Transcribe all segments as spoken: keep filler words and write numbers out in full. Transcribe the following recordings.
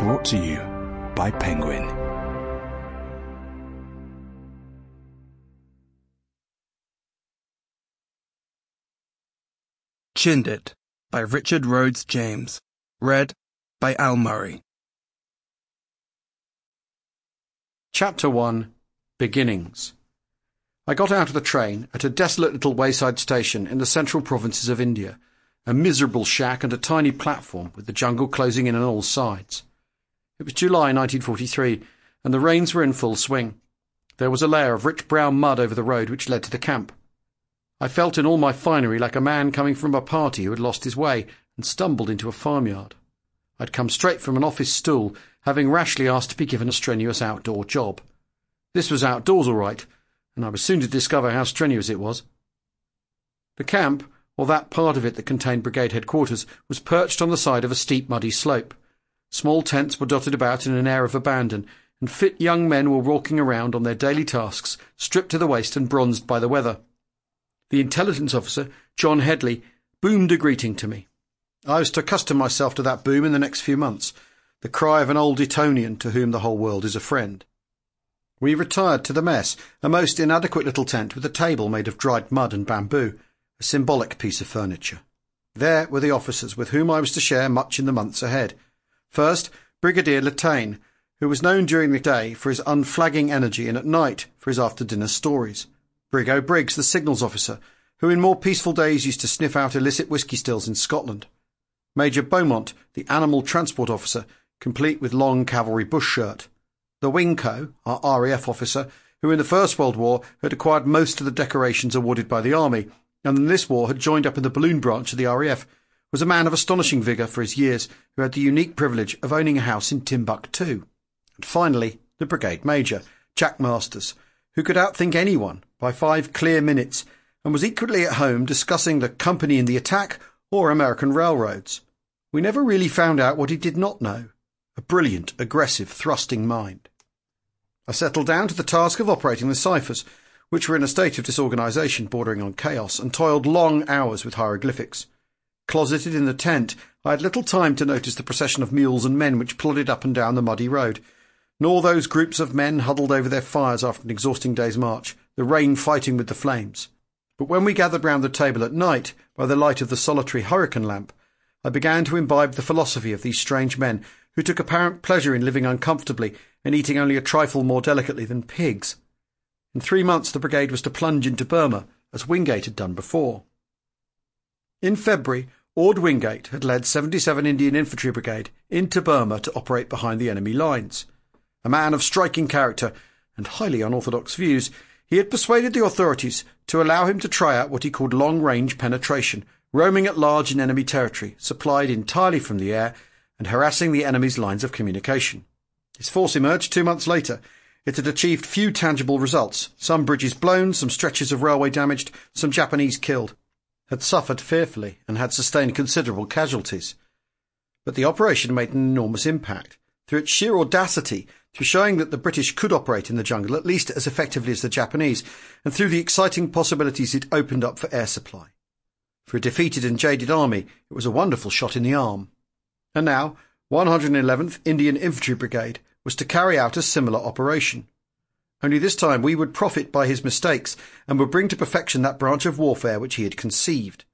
Brought to you by Penguin. Chindit by Richard Rhodes James. Read by Al Murray. Chapter one. Beginnings. I got out of the train at a desolate little wayside station in the central provinces of India, a miserable shack and a tiny platform with the jungle closing in on all sides. It was July nineteen forty-three, and the rains were in full swing. There was a layer of rich brown mud over the road which led to the camp. I felt in all my finery like a man coming from a party who had lost his way and stumbled into a farmyard. I'd come straight from an office stool, having rashly asked to be given a strenuous outdoor job. This was outdoors all right, and I was soon to discover how strenuous it was. The camp, or that part of it that contained brigade headquarters, was perched on the side of a steep muddy slope. Small tents were dotted about in an air of abandon, and fit young men were walking around on their daily tasks, stripped to the waist and bronzed by the weather. The intelligence officer, John Headley, boomed a greeting to me. I was to accustom myself to that boom in the next few months, the cry of an old Etonian to whom the whole world is a friend. We retired to the mess, a most inadequate little tent with a table made of dried mud and bamboo, a symbolic piece of furniture. There were the officers with whom I was to share much in the months ahead. First, Brigadier Lataine, who was known during the day for his unflagging energy and at night for his after-dinner stories. Brigo Briggs, the signals officer, who in more peaceful days used to sniff out illicit whisky stills in Scotland. Major Beaumont, the animal transport officer, complete with long cavalry bush shirt. The Wingco, our R A F officer, who in the First World War had acquired most of the decorations awarded by the Army, and in this war had joined up in the balloon branch of the R A F, was a man of astonishing vigour for his years, who had the unique privilege of owning a house in Timbuktu. And finally, the Brigade Major, Jack Masters, who could outthink anyone by five clear minutes, and was equally at home discussing the company in the attack or American railroads. We never really found out what he did not know. A brilliant, aggressive, thrusting mind. I settled down to the task of operating the ciphers, which were in a state of disorganisation bordering on chaos, and toiled long hours with hieroglyphics. Closeted in the tent, I had little time to notice the procession of mules and men which plodded up and down the muddy road, nor those groups of men huddled over their fires after an exhausting day's march, the rain fighting with the flames. But when we gathered round the table at night, by the light of the solitary hurricane lamp, I began to imbibe the philosophy of these strange men who took apparent pleasure in living uncomfortably and eating only a trifle more delicately than pigs. In three months the brigade was to plunge into Burma, as Wingate had done before. In February, Ord Wingate had led seventy-seven Indian Infantry Brigade into Burma to operate behind the enemy lines. A man of striking character and highly unorthodox views, he had persuaded the authorities to allow him to try out what he called long-range penetration, roaming at large in enemy territory, supplied entirely from the air, and harassing the enemy's lines of communication. His force emerged two months later. It had achieved few tangible results, some bridges blown, some stretches of railway damaged, some Japanese killed, had suffered fearfully, and had sustained considerable casualties. But the operation made an enormous impact, through its sheer audacity, through showing that the British could operate in the jungle at least as effectively as the Japanese, and through the exciting possibilities it opened up for air supply. For a defeated and jaded army, it was a wonderful shot in the arm. And now, one hundred eleventh Indian Infantry Brigade was to carry out a similar operation. Only this time we would profit by his mistakes, and would bring to perfection that branch of warfare which he had conceived.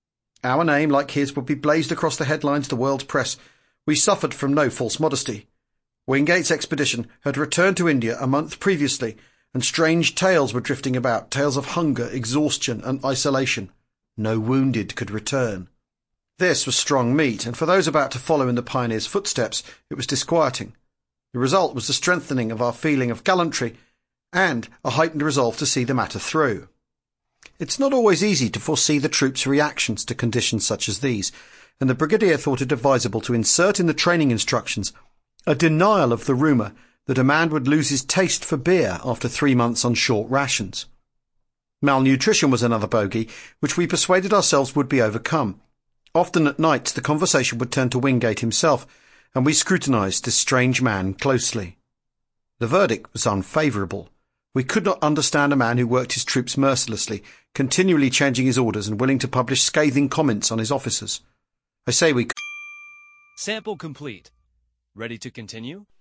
Our name, like his, would be blazed across the headlines of the world's press. We suffered from no false modesty. Wingate's expedition had returned to India a month previously, and strange tales were drifting about, tales of hunger, exhaustion, and isolation. No wounded could return. This was strong meat, and for those about to follow in the pioneers' footsteps, it was disquieting. The result was the strengthening of our feeling of gallantry, and a heightened resolve to see the matter through. It's not always easy to foresee the troops' reactions to conditions such as these, and the brigadier thought it advisable to insert in the training instructions a denial of the rumour that a man would lose his taste for beer after three months on short rations. Malnutrition was another bogey, which we persuaded ourselves would be overcome. Often at night the conversation would turn to Wingate himself, and we scrutinised this strange man closely. The verdict was unfavourable. We could not understand a man who worked his troops mercilessly, continually changing his orders and willing to publish scathing comments on his officers. I say we could. Sample complete. Ready to continue?